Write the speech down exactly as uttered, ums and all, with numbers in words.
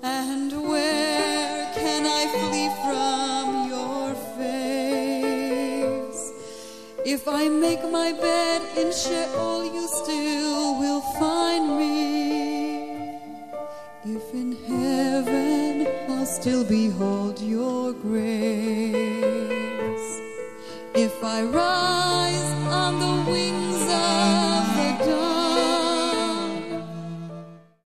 And where can I flee from your face? If I make my bed in Sheol, you still will find me. If in heaven, I'll still behold your grace. If I run